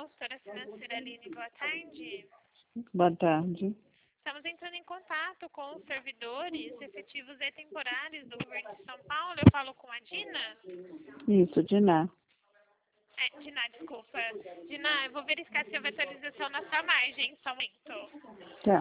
consultora financeira Aline, boa tarde. Boa tarde. Estamos entrando em contato com os servidores efetivos e temporários do governo de São Paulo. Eu falo com a Dina? Isso, Diná. Dina, desculpa. Dina, eu vou verificar se houve atualização na sua margem, só um momento. Tá.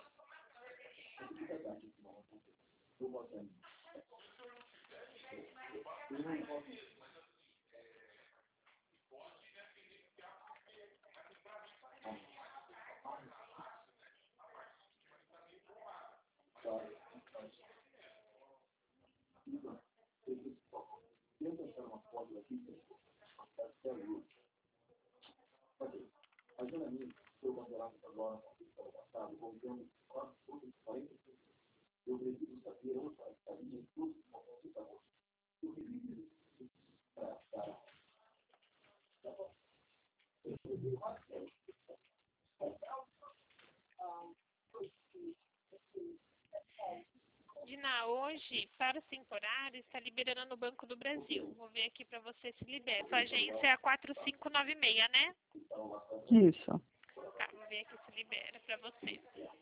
Dina, hoje, para os temporários, está liberando no Banco do Brasil. Vou ver aqui para você se libera. Sua agência é a 4596, né? Isso. Tá, vou ver aqui se libera para você.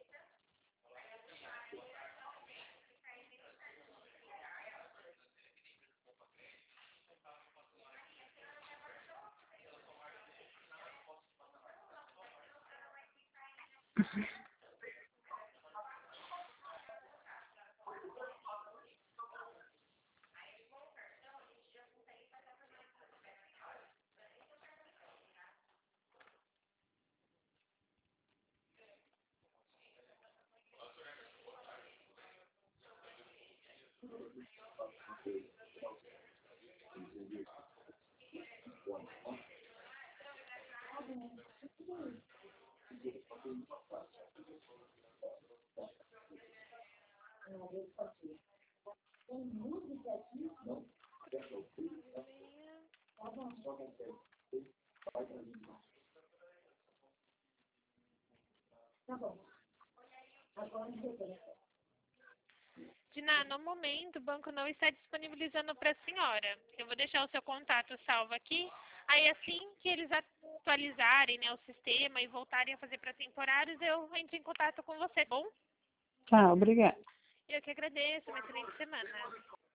Dina, no momento o banco não está disponibilizando para a senhora. Eu vou deixar o seu contato salvo aqui. Aí assim que eles atualizarem, né, o sistema e voltarem a fazer para temporários, eu entro em contato com você, bom? Tá, obrigada. Eu que agradeço. Uma excelente semana.